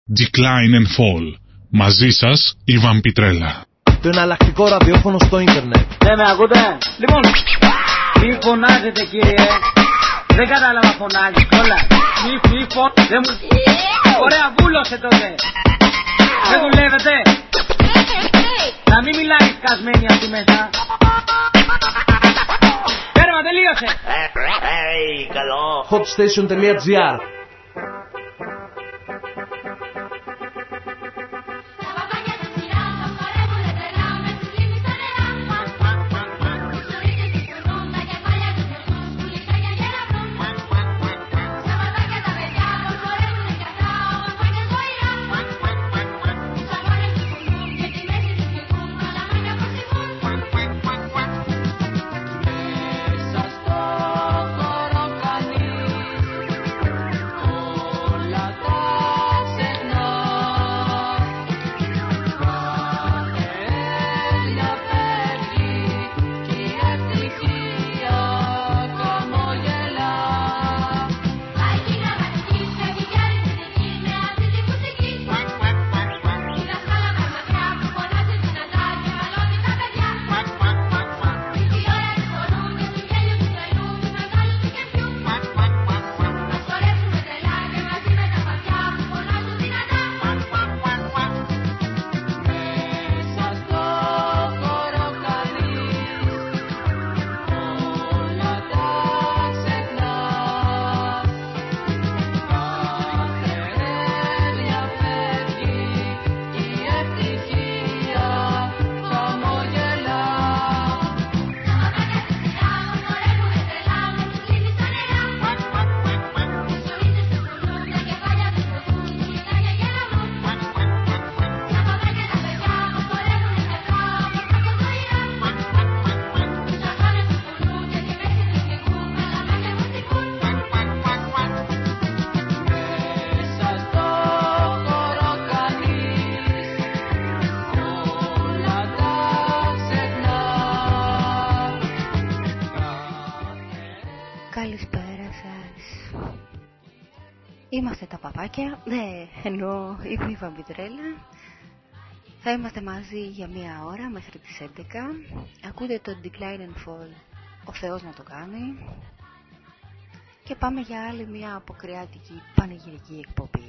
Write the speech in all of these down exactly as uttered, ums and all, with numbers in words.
Decline and Fall. Μαζί σας, η Βαμπιτρέλα. Το εναλλακτικό ραδιόφωνο στο ίντερνετ. Ναι, με ακούτε? Λοιπόν, μη φωνάζετε κύριε. Δεν κατάλαβα φωνάζεις όλα. Μη μη φων... Δεν μου... Ωραία, βούλωσε τότε. Δεν δουλεύετε. Να μην μιλάει σκασμένη αυτή μέσα. Τέρμα, τελείωσε. Καλό. hotstation.gr Είμαστε τα παπάκια, ναι, ενώ είμαι η Βαμπιτρέλα. Θα είμαστε μαζί για μία ώρα μέχρι τις έντεκα. Ακούτε το Decline and Fall, ο Θεός να το κάνει. Και πάμε για άλλη μία αποκριάτικη πανηγυρική εκπομπή.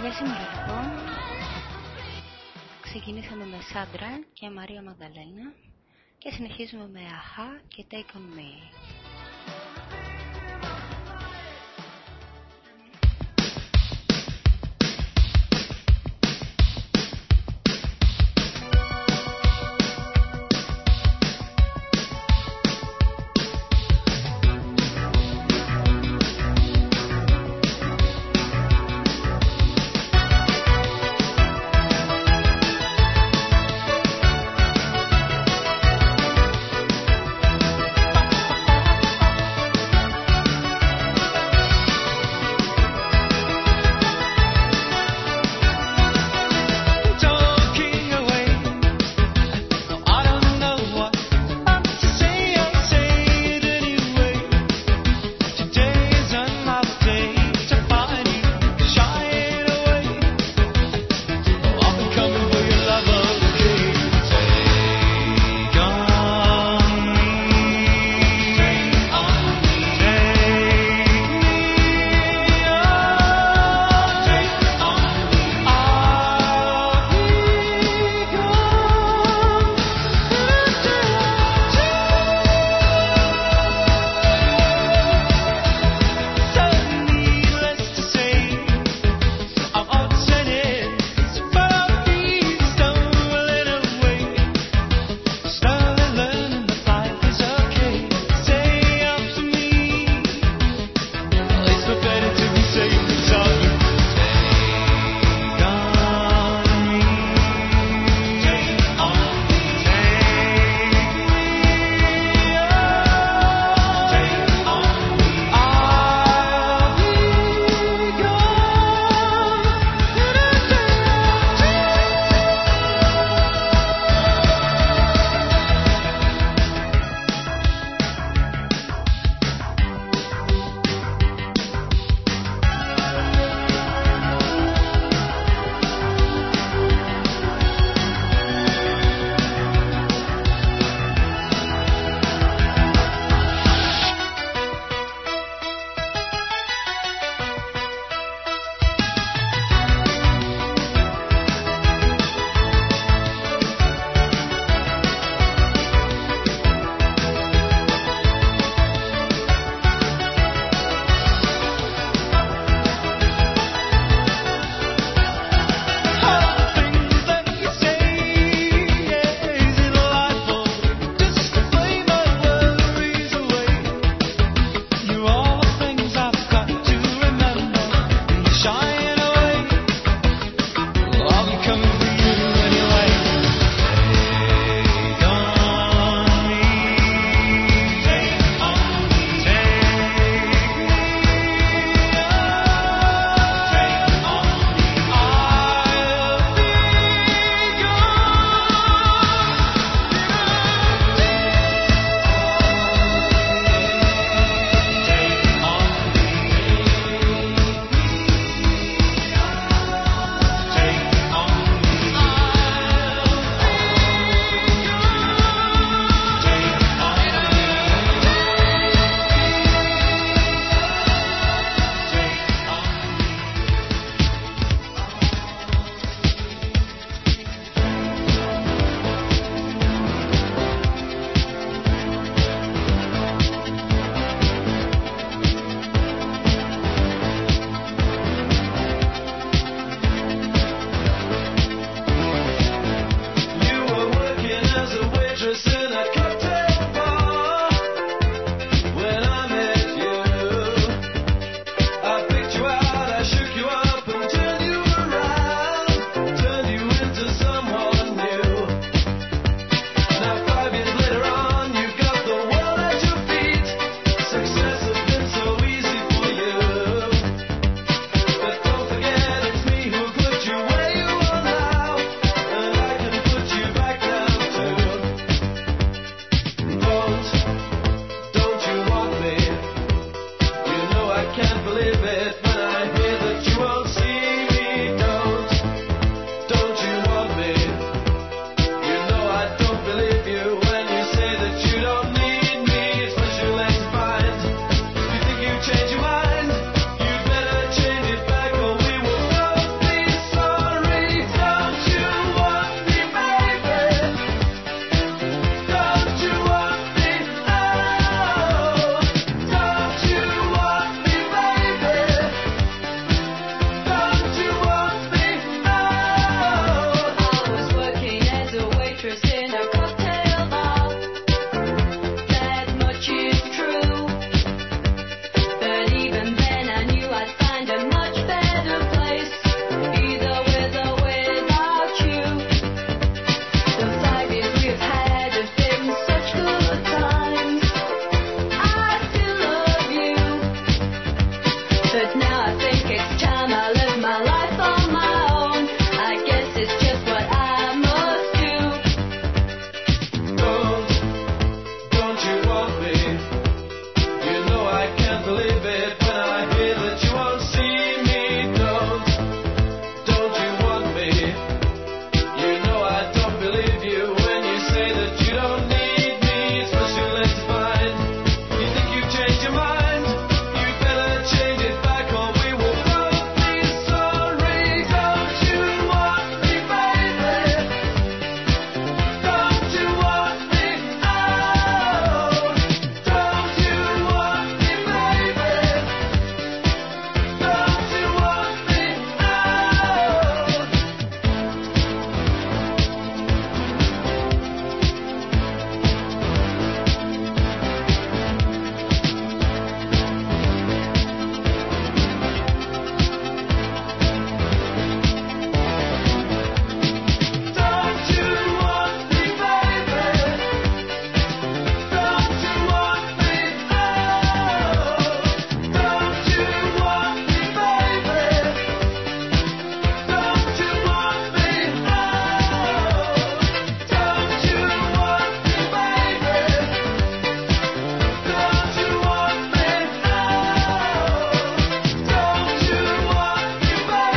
Για σήμερα λοιπόν ξεκινήσαμε με Σάντρα και Μαρία Μαγδαλένα και συνεχίζουμε με Αχά και Take On Me. Can't believe it when I hear that you will It's time I live my life on my own. I guess it's just what I must do. Don't, don't you want me? You know I can't believe it when I hear that you won't see me. Don't, don't you want me? You know I don't believe you when you say that you don't need me. It's much too late to find. You think you've changed your mind? You better change it back or we will both be sorry. Don't you want me, baby? Don't you want me? Oh, don't you want me, baby? Don't you want me? Don't you want me, baby? Don't you want me? Oh, don't you want me, baby? Don't you want me? Oh, don't you want me, baby? Don't you want me? Oh, don't you want me,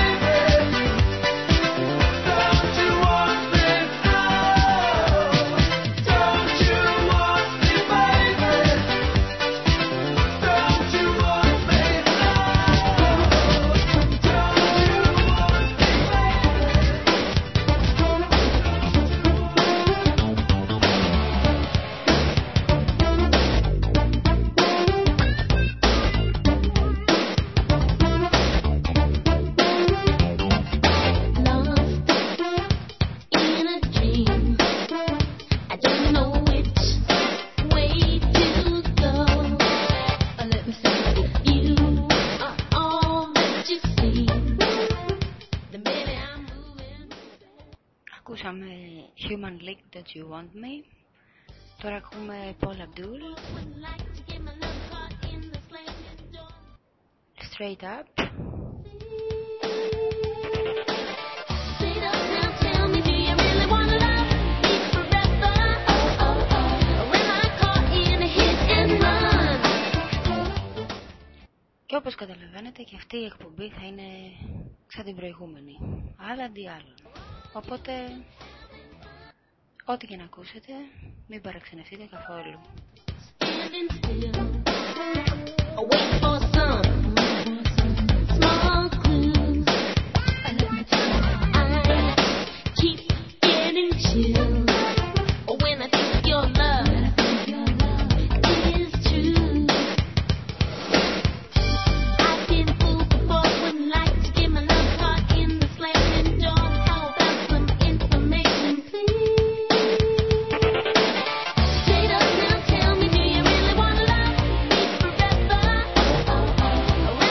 In a dream, I don't know which way to go. Let me say, you are all that you see. The minute I'm moving. Ακούσαμε Human League, Don't You Want Me. Τώρα ακούμε Paul Abdul, Straight Up. Straight up now, tell me, do you really wanna love me forever? Oh, oh, oh. Or am I caught in a hit and run? Και όπως καταλαβαίνετε και αυτή η εκπομπή θα είναι σαν την προηγούμενη, άλλα αντί άλλων. Οπότε, ό,τι και να ακούσετε, μην παραξενευτείτε καθόλου. Standing still, wait for some small clues. Let me tell you, I keep getting chills when I think your love is true. I've been fooled before, wouldn't like to get my love caught in the slamming door. How about some information, please? Straight up now, tell me, do you really wanna love me forever? Oh, oh, oh.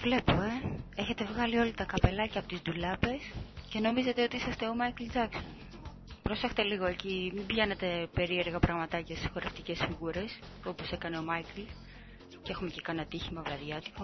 βλέπω, ε. Έχετε βγάλει όλα τα καπελάκια από τις ντουλάπες και νομίζετε ότι είσαστε ο Μάικλ Τζάκσον. Προσέχτε λίγο εκεί, μην πιάνετε περίεργα πραγματάκια στις χορευτικές φιγούρες, όπως έκανε ο Μάικλ, και έχουμε και κανένα τύχημα βραδιάτικο.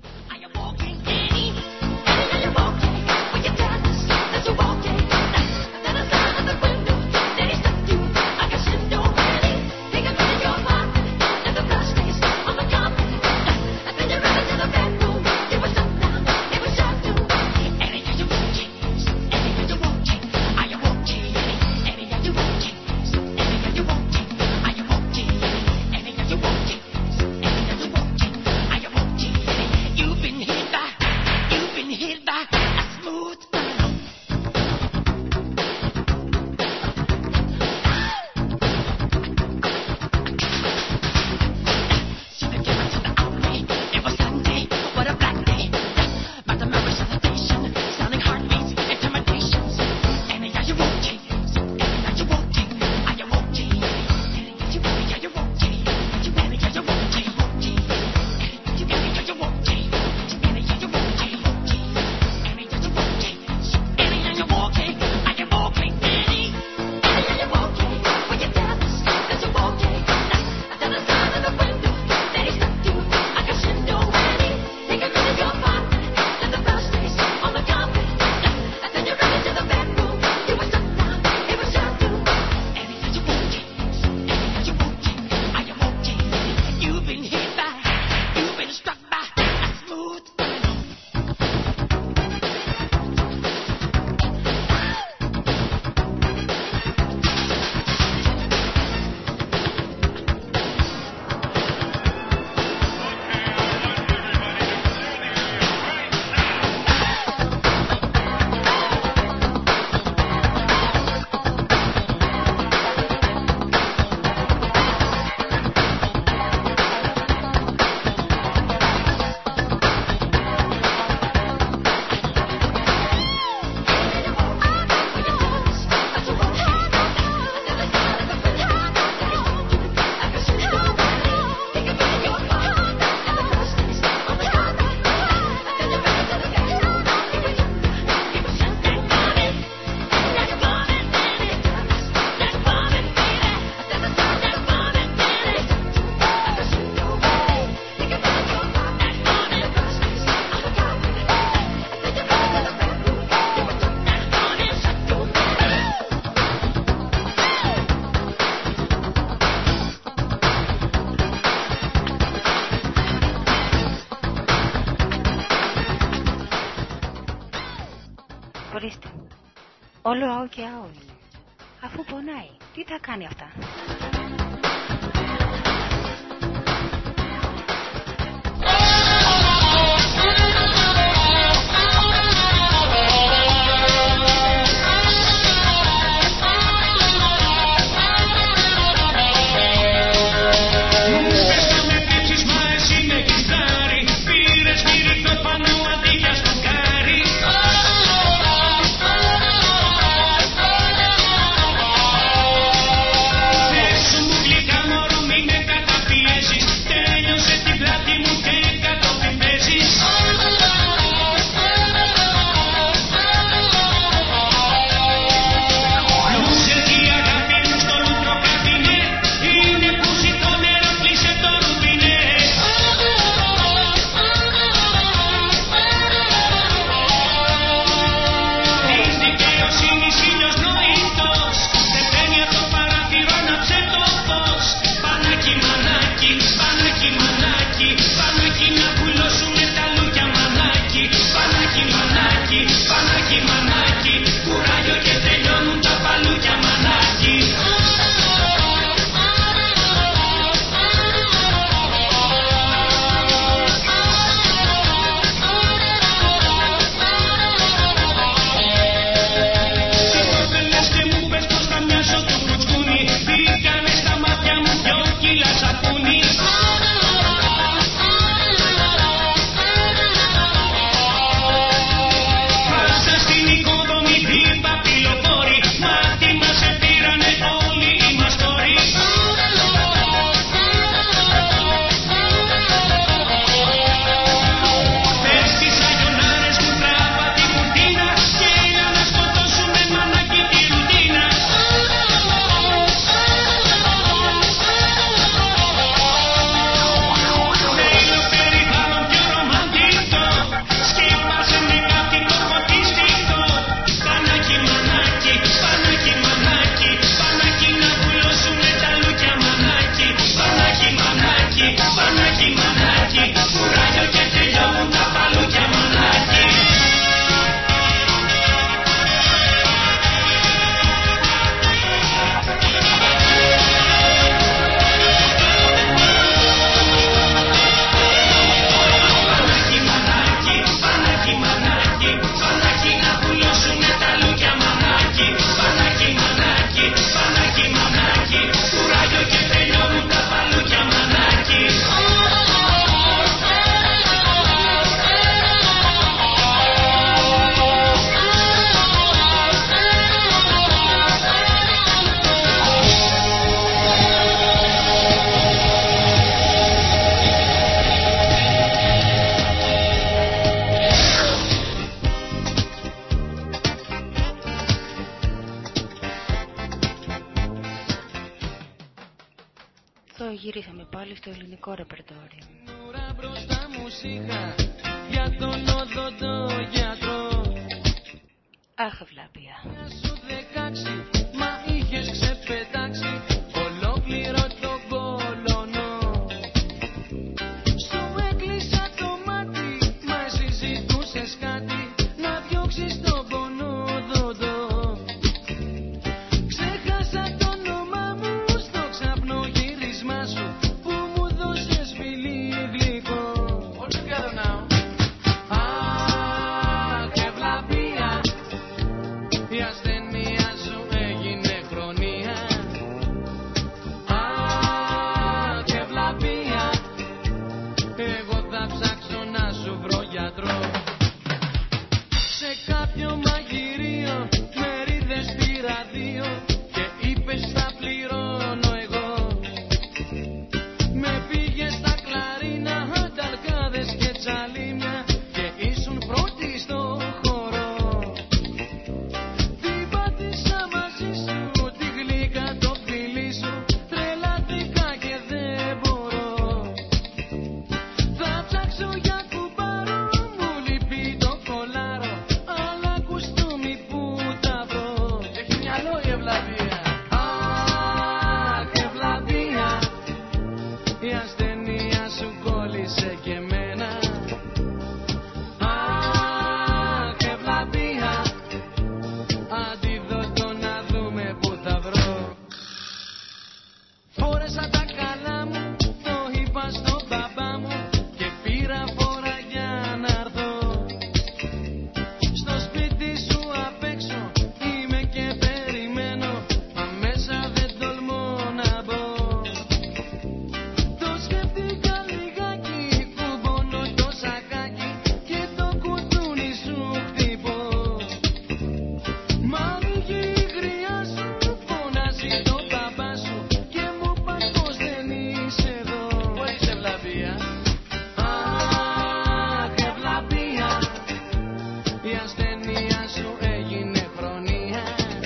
Όλο άο και άο είναι. Αφού πονάει, τι θα κάνει αυτά? Yeah. αυτό γυρίσαμε πάλι στο ελληνικό ρεπερτόριο. Ουρά μπροστά μου σιγά για τον οδοντό γιατρό. Αχ, ευλάπεια. Σου δεκάξι, μα είχες ξεπετάξει ολόκληρο τον κολονό. Σου έκλεισα το μάτι, μα εσύ ζητούσες κάτι να διώξεις τον πονόδοντο. Ξέχασα το όνομά μου στο ξαπνογύρισμά σου που μου δώσες φιλί γλυκό. All together now. Αχ, ευλαπία, η ασθένεια σου έγινε χρονία. Αχ, ευλαπία, εγώ θα ψάξω να σου βρω γιατρό. Σε κάποιο μαγειρίο μερίδες πήρα δύο και είπες θα πληρώνω εγώ. Με πήγες στα κλαρίνα, ταλκάδες και τσαλίμια και ήσουν πρώτη στο χώρο. Την πάτησα μαζί σου, τη γλύκα το φιλί σου, τρελάθηκα και δεν μπορώ. Θα ψάξω για κουμπάρο, μου λείπει το κολάρο, αλλά κουστούμι που τα βρω. Έχει μυαλό η ευλαβία. Αχ, ευλαβία, η ασθένεια σου κόλλησε και εμένα. Αχ, ευλαβία, αντίδοτο να δούμε που θα βρω. Φόρεσα τα καλά μου, το είπα στον μπαμπά μου και πήρα φόρα για να έρθω. Στο σπίτι σου απ' έξω είμαι και περιμένω, μα μέσα δεν τολμώ να μπω. Το σκέφτηκα λιγάκι, κουμπώνω το σακάκι και το κουδούνι σου χτυπώ. Μα ανοίγει η γριά σου, φωνάζει το μπαμπά σου και μου πας πως δεν είσαι εδώ. Πού είσαι ευλαβία? Αχ, ευλαβία, η ασθένεια σου έγινε χρονία.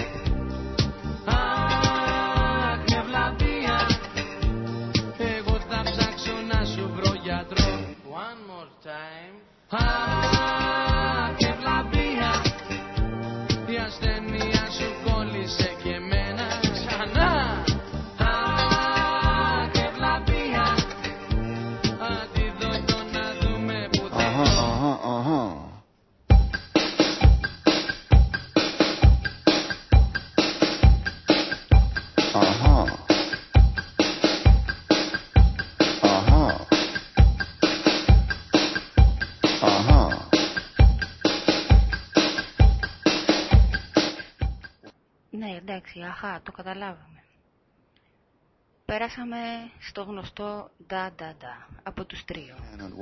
Αχ, ευλαβία, εγώ θα ψάξω να σου βρω γιατρό. One more time. Αχ, ευλαβία, η ασθένεια σου κόλλησε και εμένα. Ξανά. Αχ, ευλαβία, αντίδοτο να δούμε που θα βρω. Ναι, εντάξει, αχα, το καταλάβαμε. Πέρασαμε στο γνωστό ντα ντα ντα από τους τρίο.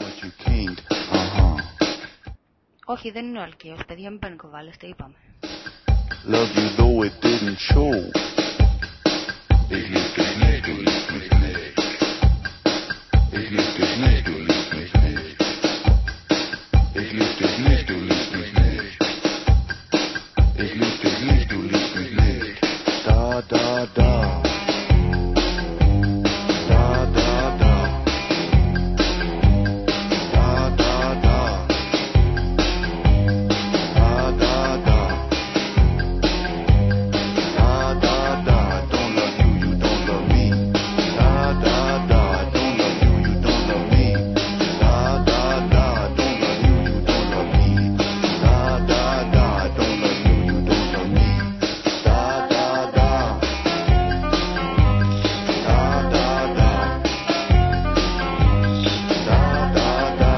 Όχι, δεν είναι ο Αλκαίος, παιδιά, μην πανικοβάλλεστε, είπαμε. Love you though it didn't show. Ich lieb dich nicht, du liebst mich nicht. Ich lieb dich nicht, du liebst mich nicht. Ich lieb dich nicht, du liebst mich nicht. Ich lieb dich nicht, du liebst mich nicht. Da, da, da. Da, da, da. Da, da, da. Da, da, da. Da, da, da. Don't love you, you don't love me. Da, da, da. Don't love you, you don't love me. Da, da, da. Don't love you, you don't love me. Da, da, da. Don't love you, you don't love me. Da, da, da. Da, da, da. Da, da, da.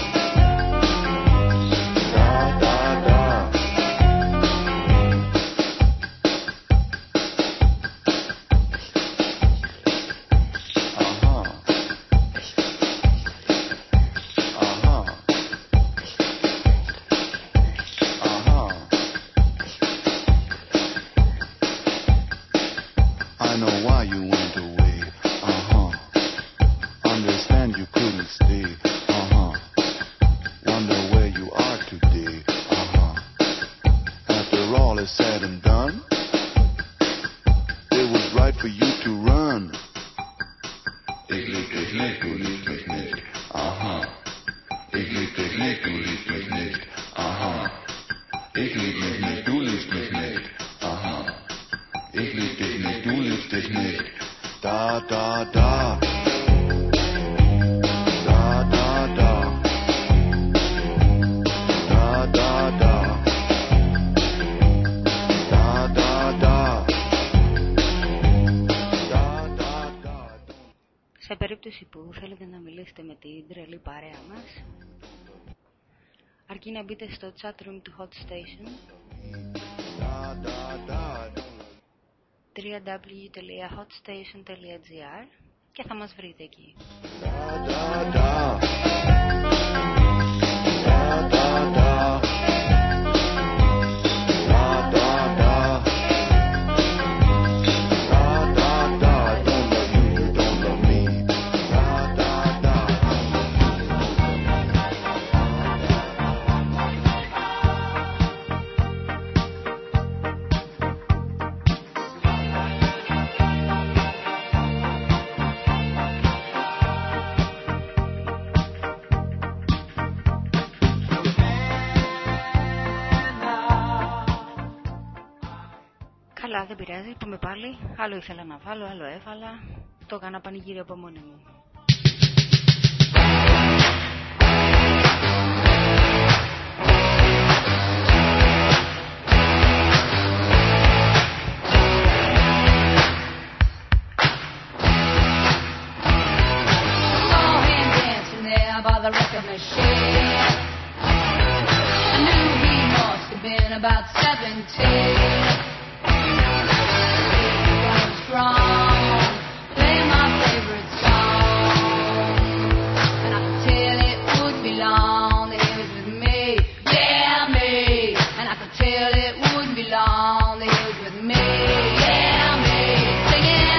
Da, da, da. Uh-huh. Uh-huh. Uh-huh. I know why you went away. Uh-huh. Understand you couldn't stay. Uh-huh. Wonder where you are today. Uh-huh. After all is said and done, it was right for you to run. nicht, du liebst mich nicht. Aha. Ich lieb dich nicht, du liebst mich nicht. Aha. Ich lieb mich nicht, du liebst mich nicht. Aha. Ich lieb dich nicht, du liebst dich nicht. Da, da, da. Da, da, da. Da, da, da. Da, da, da. Da, da, da. Σε περίπτωση που θέλετε να μιλήσετε με την τρελή παρέα μας, αρκεί να μπείτε στο chat room του Hot Station double-u double-u double-u τελεία hotstation τελεία gr και θα μας βρείτε εκεί. Καλά, δεν πειράζει, πούμε πάλι. Άλλο ήθελα να βάλω, άλλο έβαλα. Το έκανα πανηγύρι από μόνη μου. By the record machine, I knew he must have been about seventeen. He was strong, play my favorite song, and I could tell it would be long that he was with me, yeah me, and I could tell it wouldn't be long that he was with me, yeah me, singing.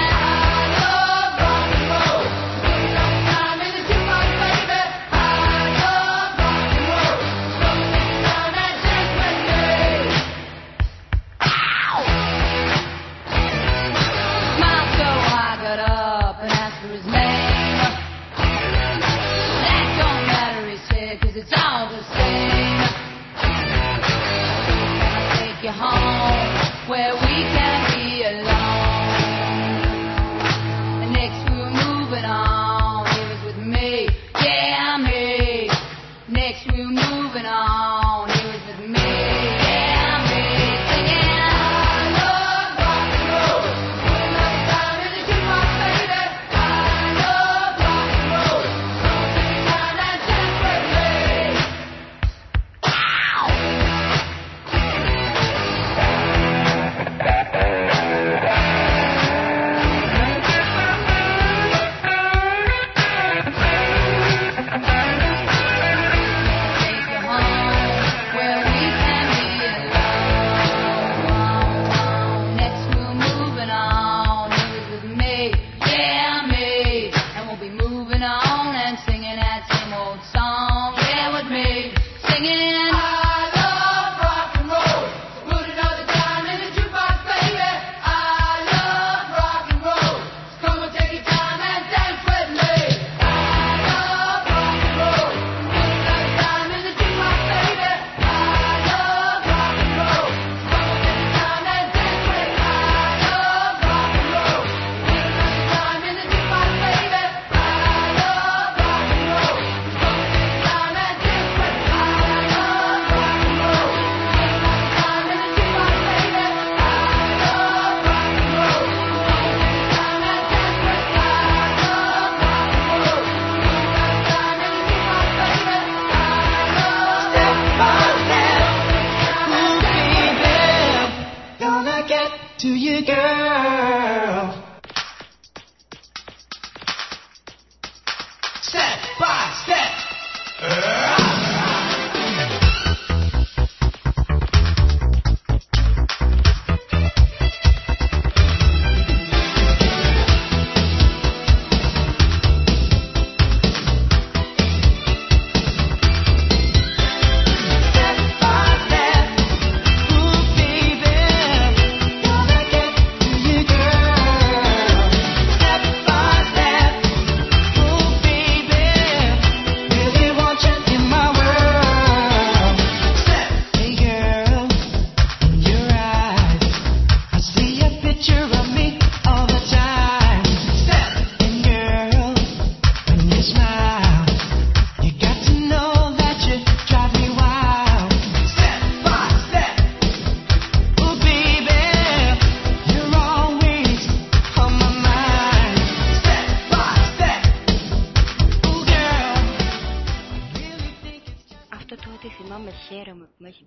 You home where we can be alone. And next we were moving on. He was with me, yeah me. Next we were moving on. He was with me, yeah me. Singing, I love rock and roll. Put another time in the jukebox, baby. I love rock and roll. Come take time and dance with me.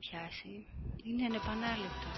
πιάσει. Είναι ανεπανάληπτο.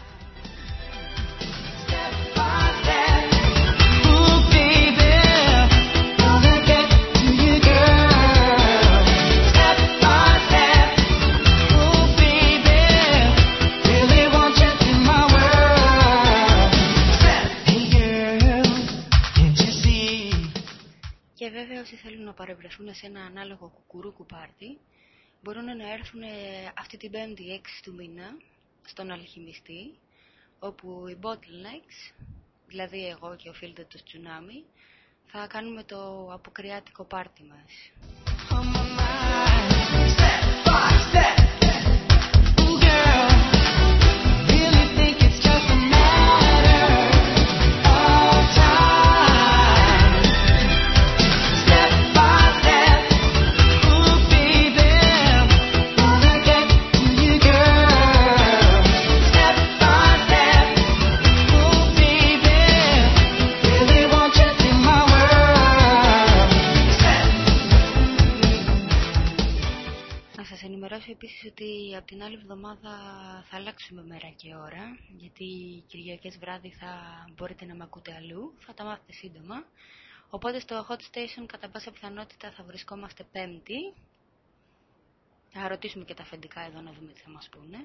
Και βέβαια όσοι θέλουν να παρευρεθούν σε ένα ανάλογο κουκουρούκου πάρτι μπορούν να έρθουν αυτή την πέμπτη έξι του μήνα στον Αλχημιστή, όπου οι Bottlenecks, δηλαδή εγώ και ο Φίλτερ του Τσουνάμι, θα κάνουμε το αποκριάτικο πάρτι μας. Επίσης ότι από την άλλη εβδομάδα θα αλλάξουμε μέρα και ώρα, γιατί Κυριακές βράδυ θα μπορείτε να μ' ακούτε αλλού, θα τα μάθετε σύντομα. Οπότε στο Hot Station κατά πάσα πιθανότητα θα βρισκόμαστε Πέμπτη. Θα ρωτήσουμε και τα αφεντικά εδώ να δούμε τι θα μας πούνε.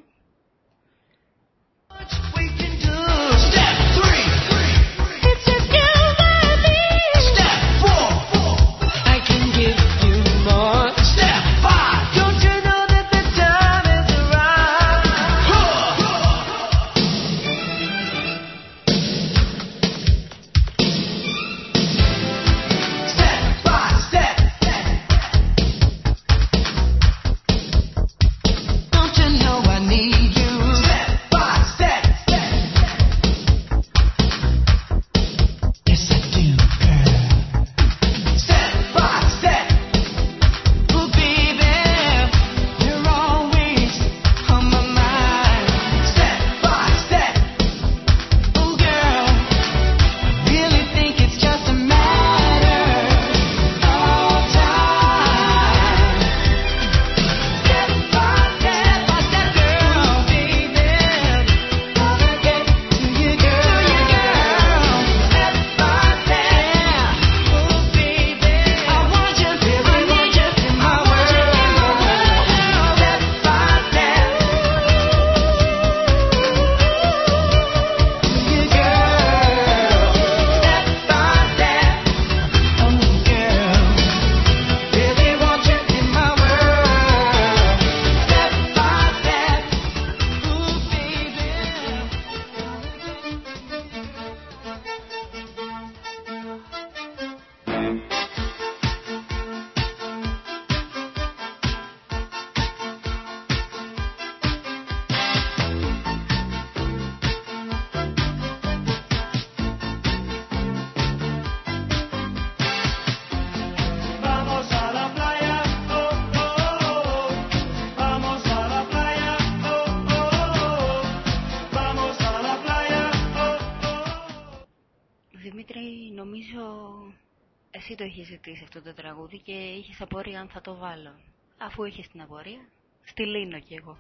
Εσύ το είχες ζητήσει αυτό το τραγούδι και είχες απορία αν θα το βάλω. Αφού είχες την απορία, στη λύνω κι εγώ.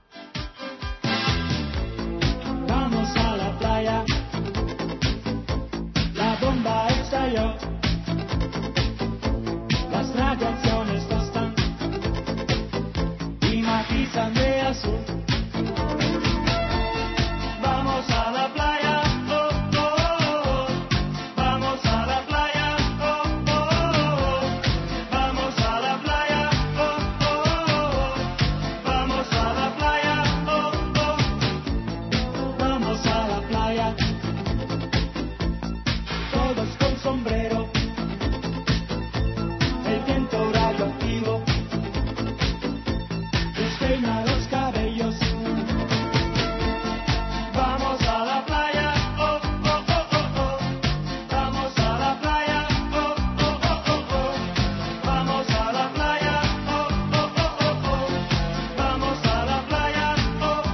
Vamos a la playa, la bomba estalló, las radiaciones tostan y matizan de azul. Vamos a la playa, oh, oh, oh. Vamos a la playa, oh, oh, oh. Vamos a la playa, oh, oh, oh. Vamos a la playa, oh, oh. Vamos a la playa, todos con sombrero, el viento radioactivo despeina los cabellos. Vamos a la playa, oh, oh, oh, oh, oh. Vamos a la playa, oh, oh, oh, oh, oh. Vamos a la playa, oh, oh, oh, oh, oh. Vamos a la playa, oh, oh.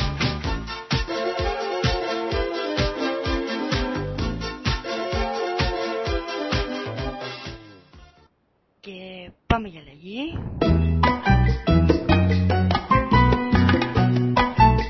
Και πάμε για αλλαγή.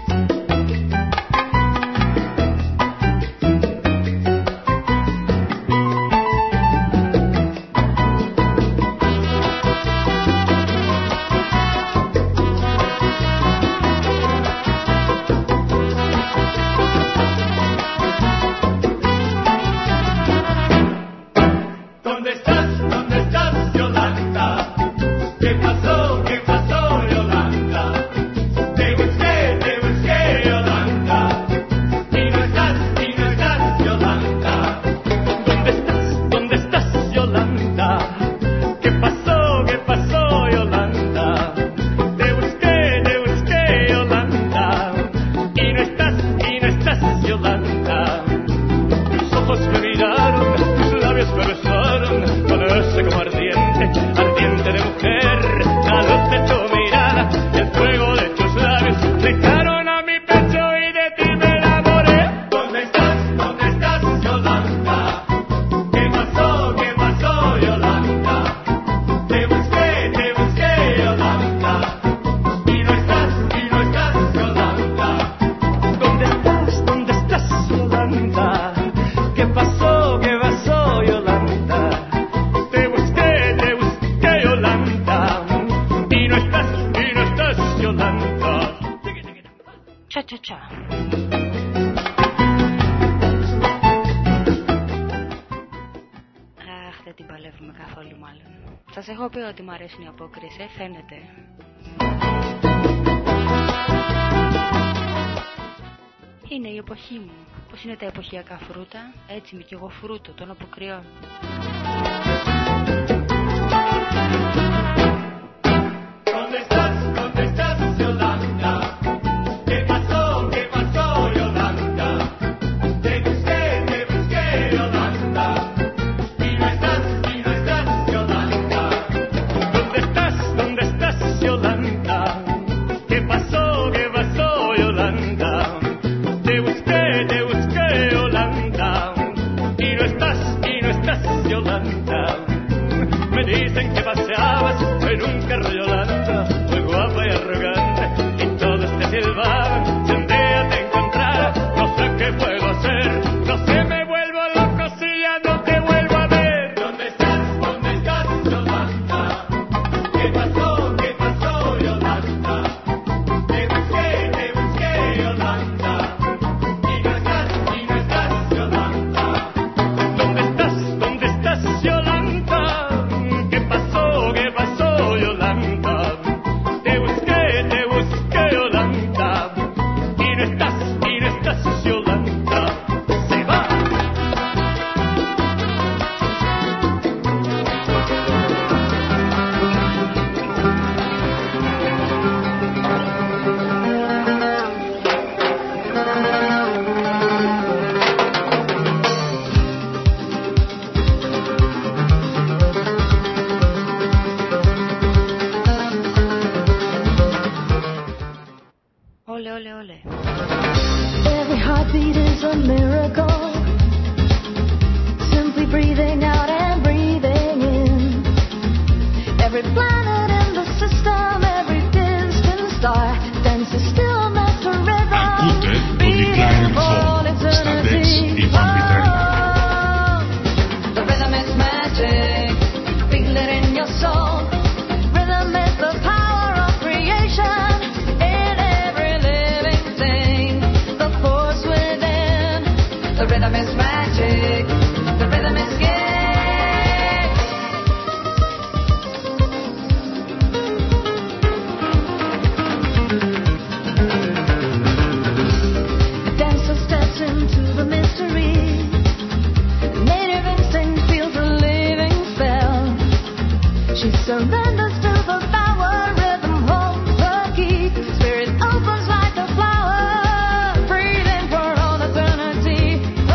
Τσα τσα τσα. Αχ, δεν την παλεύουμε καθόλου μάλλον. Σας έχω πει ότι μου αρέσουν οι απόκριες, ε, φαίνεται. Είναι η εποχή μου. Πώς είναι τα εποχιακά φρούτα, έτσι είμαι κι εγώ φρούτο των αποκριών. ¿Dónde estás? ¿Dónde estás, Yolanda? ¿Qué pasó? ¿Qué pasó, Yolanda? Te busqué, te busqué, Yolanda. Y no estás, y no estás, Yolanda. ¿Dónde estás? ¿Dónde estás, Yolanda? ¿Qué pasó? ¿Qué pasó, Yolanda? Te busqué, te busqué, Yolanda. Y no estás, y no estás, Yolanda. Me dicen que paseabas en un carro, Yolanda, muy guapa y arrogante, y todos te silbaban. Si un día te encontrara, no sé qué puedo hacer, no sé, me vuelvo loco si ya no te vuelvo a ver. ¿Dónde estás? ¿Dónde estás, Yolanda? ¿Qué pasó? ¿Qué pasó, Yolanda? Te busqué, te busqué, Yolanda, y no estás, y no estás, Yolanda. ¿Dónde estás? ¿Dónde estás, Yolanda? ¿Qué pasó? ¿Qué pasó, Yolanda? Te busqué, te busqué, Yolanda, y no estás, y no estás, Yolanda. Se va. Όλε, όλε, όλε. Every heartbeat is a miracle. Simply breathing out and breathing in. Every planet in the system, every distant star dances still not to rhythm. Ακούτε το Decline and Fall στα Dex Ivan Pitrella. The rhythm is magic. Feel it in your soul. Rhythm is the power of creation. In every living thing, the force within. The rhythm is magic. The rhythm is gift. The dancer steps into the mystery. Native instinct feels a living spell. She surrenders to the power. Rhythm holds the key. Spirit opens like a flower. Breathing for all eternity. Oh,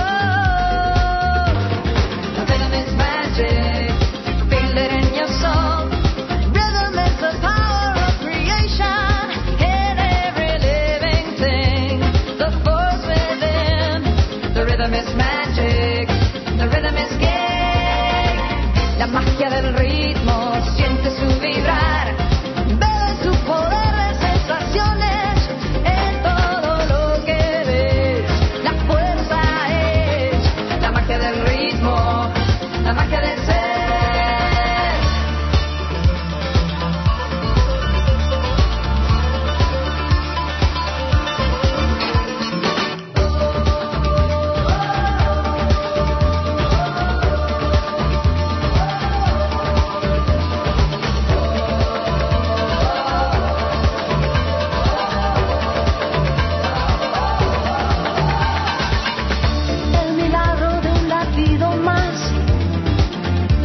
the rhythm is magic. Feel it in your soul. Rhythm is the power of creation. In every living thing, the force within. The rhythm is magic. The rhythm is gay. La magia del ritmo siente su vibrar. Bebe su poder de sensaciones en todo lo que ves. La fuerza es la magia del ritmo, la magia del ser. El milagro de un latido más.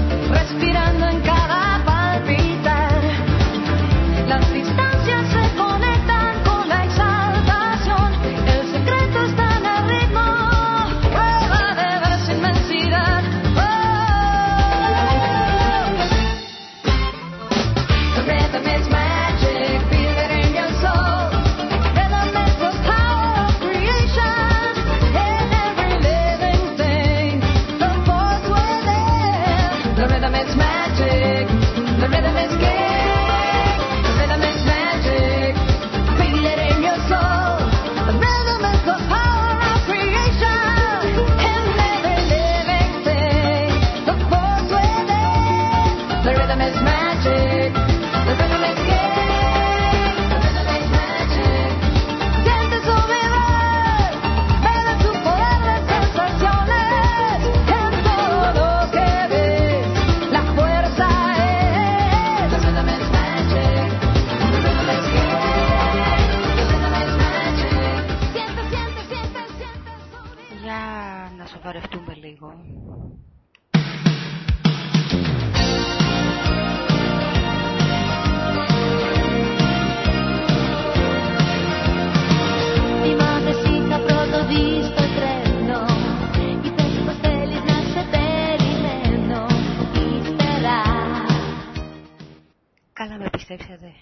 χορευτούμε λίγο. Θυμάμαι εσύ είχα πρώτο δει στο τρένο. Είπες πως θέλεις να σε περιμένω. Ύστερα Καλά με πιστέψατε.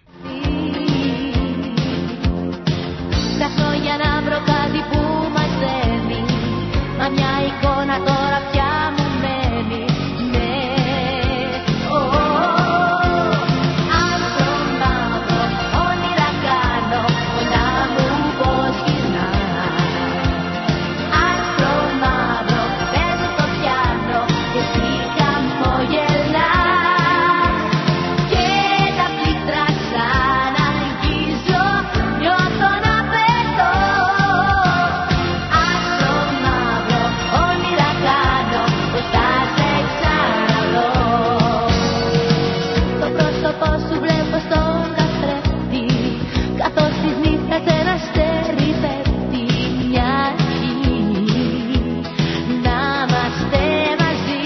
ψάχνω για να βρω κάτι που μαζεύει. Μα μια εικόνα τώρα πια μου μένει. Ναι, ω, άσπρο μαύρο όνειρα κάνω. Κοντά μου πως γυρνάς. Άσπρο μαύρο παίζω στο πιάνο. Και εσύ χαμογελάς. Και τα πλήκτρα ξαναγγίζω. Νιώθω να πετώ. Άσπρο μαύρο όνειρα κάνω. Πως θα σε ξαναδώ. Το πρόσωπό σου βλέπω στον καθρέφτη. Καθώς της νύχτας ένα αστέρι πέφτει. Μια αρχή να είμαστε μαζί.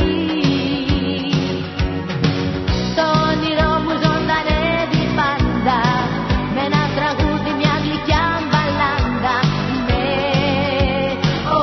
Το όνειρό μου ζωντανεύει πάντα. Με ένα τραγούδι μια γλυκιά μπαλάντα. Ναι, ω,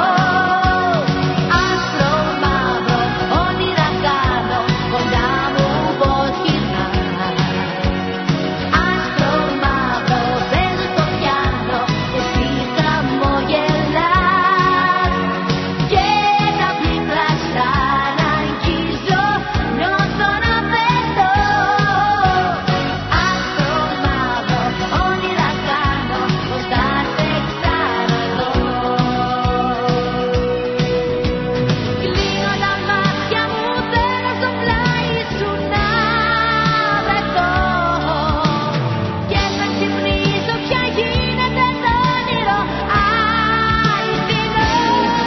άσπρο μαύρο όνειρα κάνω. Κοντά μου πως γυρνάς. Άσπρο μαύρο παίζω στο πιάνο. Και εσύ χαμογελάς. Και τα πλήκτρα ξαναγγίζω. Νιώθω να πετώ. Άσπρο μαύρο όνειρα κάνω. Πως θα σε ξαναδώ. Κλείνω τα μάτια μου, θέλω στο πλάι σου να βρεθώ. Και να ξυπνήσω πια γίνεται το όνειρο αληθινό.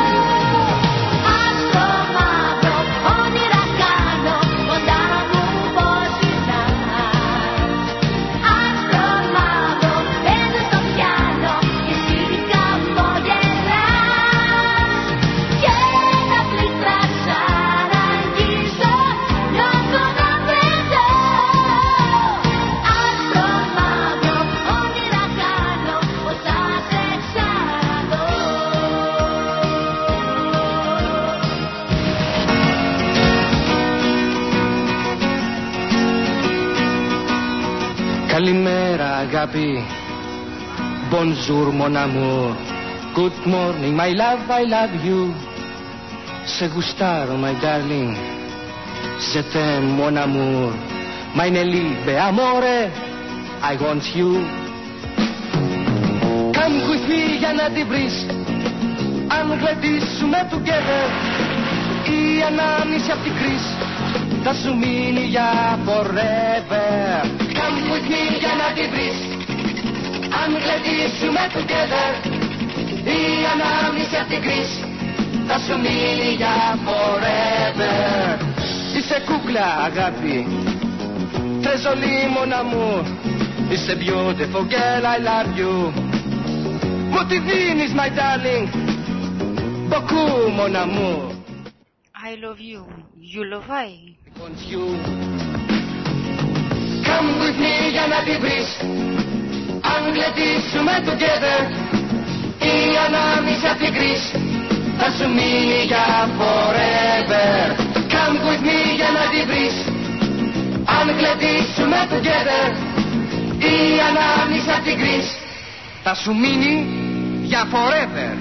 Άσπρο μαύρο όνειρα κάνω. Κοντά μου πως γυρνάς. Άσπρο μαύρο παίζω στο πιάνο. Και εσύ χαμογελάς. Και τα πλήκτρα ξαναγγίζω. Νιώθω να πετώ. Άσπρο μαύρο όνειρα κάνω. Πως θα σε ξαναδώ. Καλημέρα αγάπη. Bonjour mon amour. Good morning my love, I love you. Σε γουστάρω my darling. Je t'aime mon amour. Meine Liebe, amore. I want you. Come with me για να την βρεις. Αν γλεντήσουμε together. Η ανάμνηση απ' την κρίση θα σου μείνει για forever. Come with me για να την βρεις. Αν γλεντήσουμε together. Η ανάμνηση απ' την κρίση θα σου μείνει για forever. Είσαι κούκλα αγάπη. Τρεζολί mon amour. Είσαι beautiful girl, I love you. Μου τη δίνεις my darling. Beaucoup mon amour. I love you. You love I. Want you. Come with me για να την βρεις. Αν γλεντήσουμε together. Η ανάμνηση απ' την κρίση θα σου μείνει για forever. Come with me για να την βρεις. Αν γλεντήσουμε together. Η ανάμνηση απ' την κρίση θα σου μείνει για forever.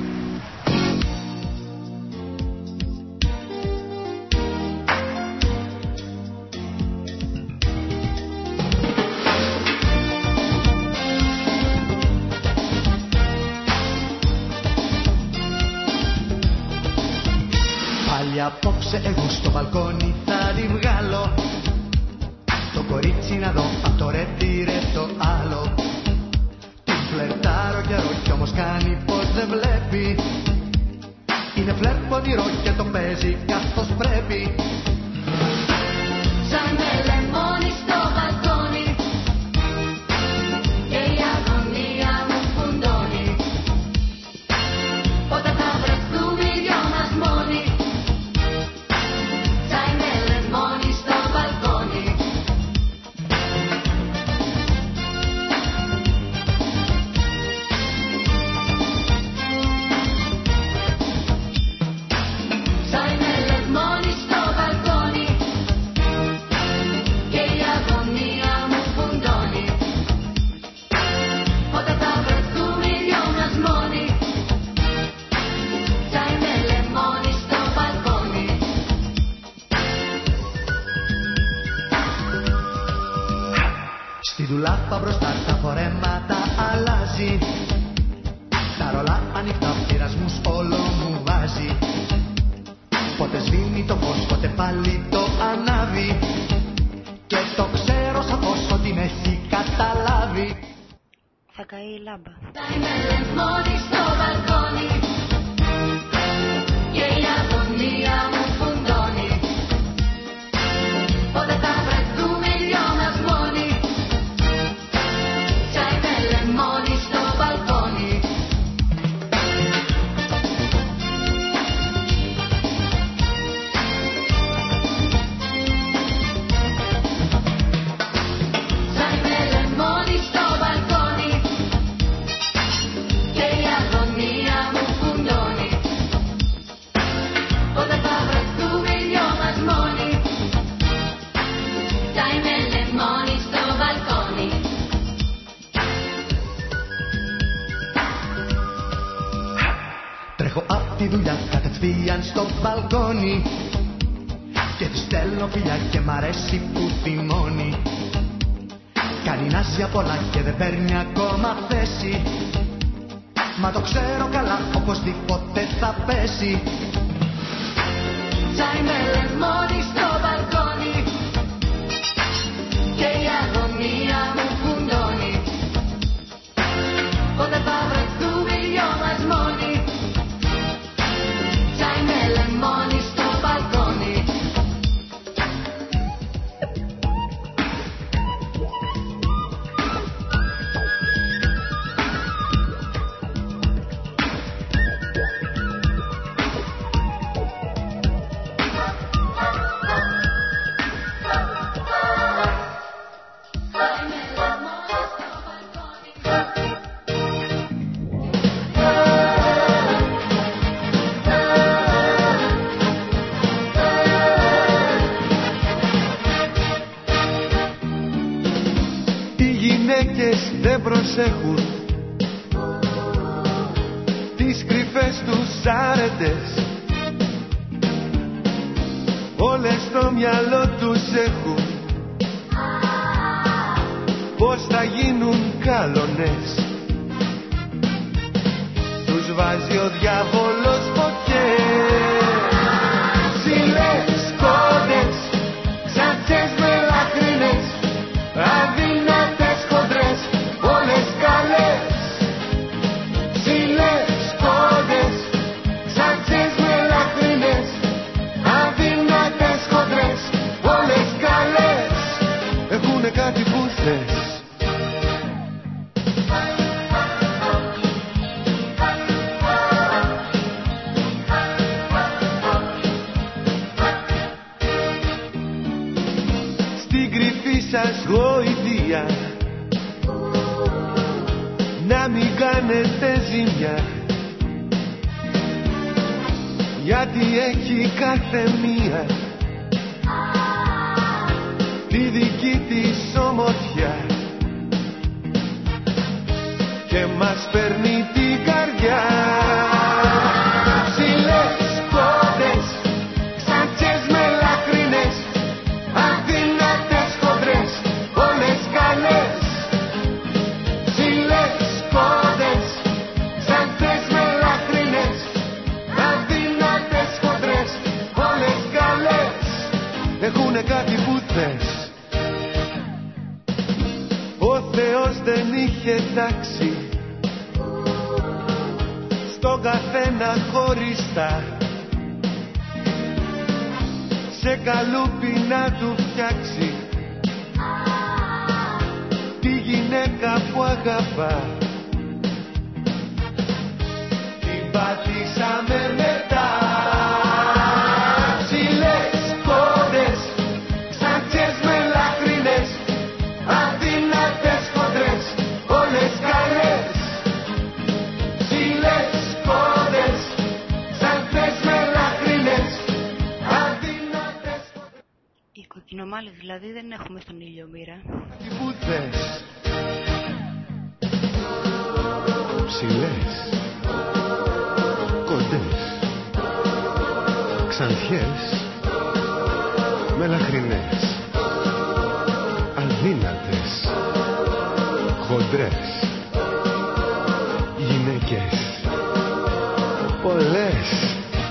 Πάλι απόψε εγώ στο μπαλκόνι θα τη βγάλω. Το κορίτσι να δω απ' το ρετήρε το άλλο. Την φλερτάρω καιρό κι όμως κάνει πως δεν βλέπει. Είναι φλερ πονηρό και το παίζει καθώς πρέπει. Σαν με λεμόνι στο μπαλκόνι. Και η αγωνία μου φουντώνει. Πότε θα βρεθούμε οι δυο μας ντουλάπα μπροστά τα φορέματα αλλάζει. Τα ρολά ανοιχτά πειρασμούς όλο μου βάζει. Πότε σβήνει το φως, πότε πάλι το ανάβει. Και το ξέρω σαφώς ότι με έχει καταλάβει. Θα καεί η λάμπα. Είμαι λεμόνι στο μπαλκόνι και η αγωνία μου φουντώνει. Πότε θα βρεθούμε οι δυο μας μόνοι. Κι είμαι λεμόνι στο μπαλκόνι. Κι είμαι λεμόνι στο μπαλκόνι και η αγωνία μου φουντώνει. Πότε θα βρεθούμε οι δυο μας μόνοι. Κι είμαι λεμόνι στο μπαλκόνι. Τρέχω απ' τη δουλειά κατευθείαν στο μπαλκόνι και της στέλνω φιλιά και μ' αρέσει που θυμώνει. Κάνει νάζια πολλά και δεν παίρνει ακόμα θέση. Μα το ξέρω καλά, οπωσδήποτε θα πέσει. Κι είμαι λεμόνι στο μπαλκόνι και η αγωνία μου φουντώνει. Πότε θα βρεθούμε οι δυο μας μόνοι. Κι είμαι λεμόνι στο μπαλκόνι. Οι γυναίκες δεν προσέχουν τις κρυφές τους άρετες. Όλες στο μυαλό τους έχουν πως θα γίνουν κάλονες. Τους βάζει ο διάβολος φωτιές. Ψηλές κόντες, ξατσές μελαχρινές, αδυνατές χοντρές, όλες καλές. Ψηλές κόντες, ξατσές μελαχρινές, αδυνατές χοντρές, όλες καλές. Έχουνε κάτι που θες. Στην κρυφή σας γοητεία να μην κάνετε ζημιά, γιατί έχει κάθε μία τη δική της ομορφιά και μας παίρνει την καρδιά. Ψηλές κόντες, ξατσές μελαχρινές, αδυνατές χοντρές, όλες καλές. Ψηλές κόντες, ξατσές μελαχρινές, αδυνατές χοντρές, όλες καλές. Έχουνε κάτι που θες. Ο Θεός δεν είχε τάξει στον καθένα χωριστά, σε καλούπι να του φτιάξει τη γυναίκα που αγαπά. Την πατήσαμε μετά. Ψηλές κόντες, ξατσές μελαχρινές, αδυνατές χοντρές, όλες καλές. Ψηλές κόντες, ξατσές μελαχρινές, αδυνατές χοντρές. Οι κοκκινομάλες δηλαδή δεν έχουμε στον ήλιο μοίρα. Τι που θες. Ψηλές, κοντές, ξανθιές, μελαχρινές, αδύνατες, Άνδρες, γυναίκες, πολλές.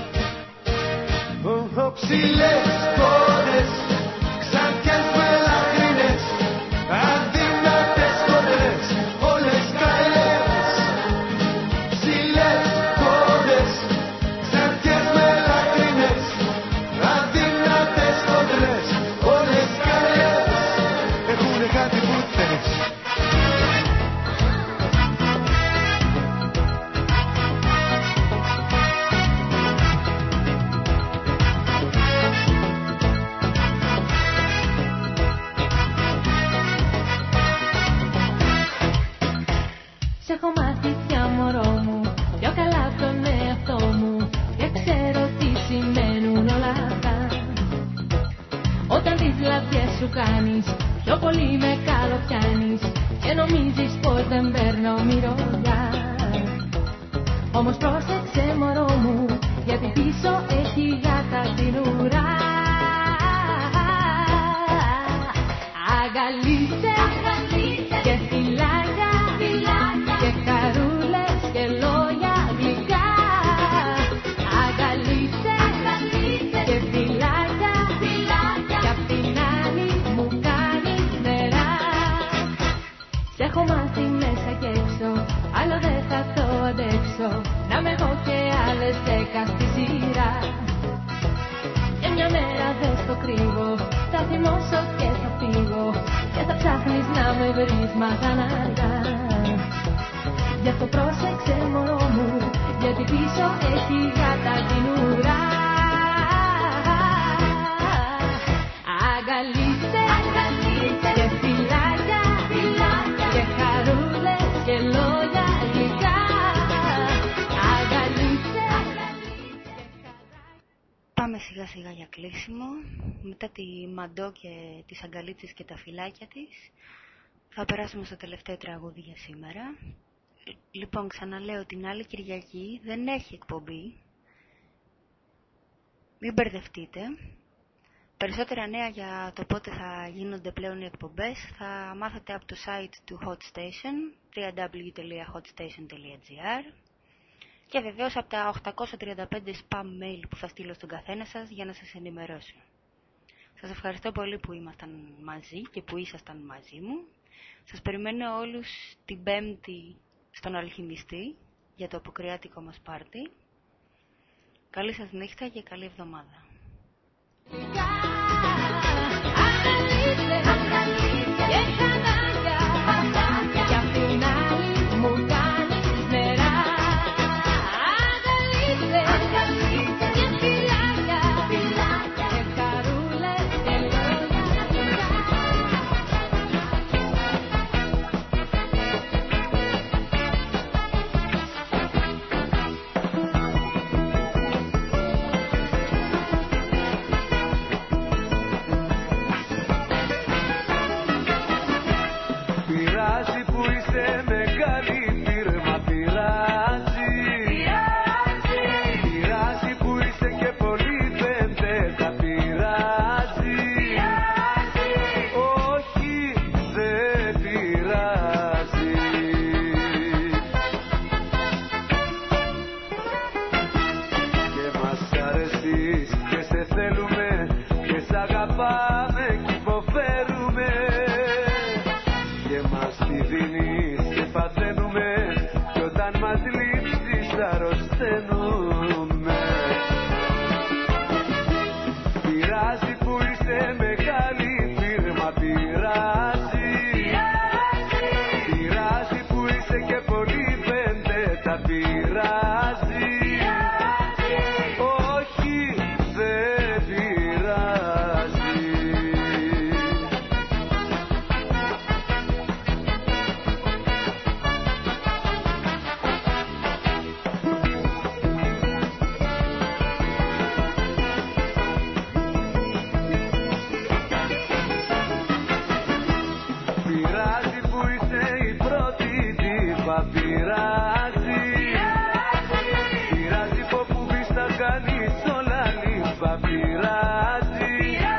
Ψηλές κόρες, ξαντιές με λαχρίνες, αδύνατες κόρες, όλες καλές. Ψηλές κόρες, ξαντιές με λαχρίνες, αδύνατες κόρες, όλες καλές. Έχουνε κάτι που θες. Σ' έχω μάθει πια μωρό μου, πιο καλά από τον εαυτό μου και ξέρω τι σημαίνουν όλα αυτά. Όταν τις λαδιές σου κάνεις, πιο πολύ με καλοπιάνεις και νομίζεις πως δεν παίρνω μυρωδιά. Όμως πρόσεξε μωρό μου, γιατί πίσω έχει γάτα την ουρά. Αγκαλίτσε και φυλάκια και χαρούλες και λόγια γλυκά. Αγκαλίτσε και φυλάκια κι απ' την άλλη μου κάνεις νερά. Σ' έχω μάθει μέσα κι έξω, άλλο δεν θα το αντέξω, να με έχω και άλλες δέκα στη σειρά. Και μια μέρα δεν στο κρύβω, θα θυμώσω και θα φύγω και θα ψάχνεις να με βρεις μα θα είναι αργά. Γι' αυτό πρόσεξε μωρό μου, γιατί πίσω έχει γάτα την ουρά. Αγκαλίτσε και φυλάκια και χαρούλες και λόγια γλυκά. Αγκαλίτσε. Πάμε σιγά σιγά για κλείσιμο. Μετά τη Μαντό και τις αγκαλίτσες και τα φυλάκια της, θα περάσουμε στο τελευταίο τραγούδι για σήμερα. Λοιπόν, ξαναλέω, την άλλη Κυριακή δεν έχει εκπομπή. Μην μπερδευτείτε. Περισσότερα νέα για το πότε θα γίνονται πλέον οι εκπομπές θα μάθετε από το site του Hot Station, double-u double-u double-u τελεία hot station τελεία gr, και βεβαίως από τα οκτακόσια τριάντα πέντε spam mail που θα στείλω στον καθένα σας για να σας ενημερώσω. Σας ευχαριστώ πολύ που ήμασταν μαζί και που ήσασταν μαζί μου. Σας περιμένω όλους την Πέμπτη στον Αλχημιστή για το αποκριάτικο μας πάρτι. Καλή σας νύχτα και καλή εβδομάδα.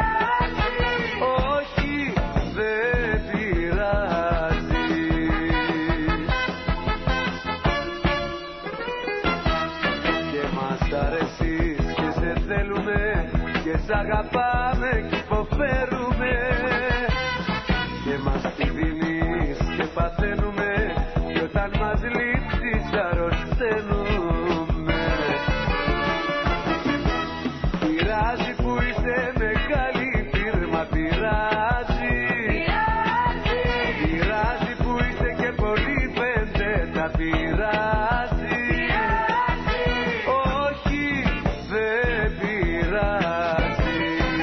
Όχι, δεν πειράζει. σ' αγαπάμε κι υποφέρουμε και μας τη δίνεις και παθαίνουμε κι όταν μας λείψεις αρρωσταίνουμε. Πειράζει που είσαι μεγάλη φίρμα, πειράζει. Πειράζει που είσαι και πολύ πεντέτα, πειράζει. Όχι, δεν πειράζει.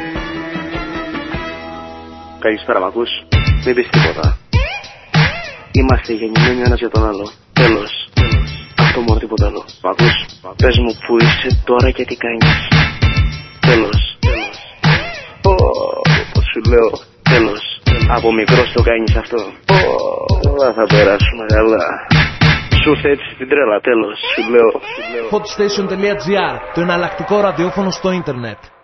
Καλησπέρα, μ' ακούς? Μην πεις τίποτα. Είμαστε γεννημένοι ένας για τον άλλο. Τέλος. Αυτό μόνο, τίποτα άλλο. Μ' ακούς? Πες μου που είσαι τώρα και τι κάνεις. Τέλος. Πω, πως σου λέω. Τέλος. Από μικρός το κάνεις αυτό. Πω, τώρα θα περάσουμε καλά. Σου ήρθε έτσι την τρέλα, τέλος. Σου λέω. Hotstation.gr, το εναλλακτικό ραδιόφωνο στο ίντερνετ.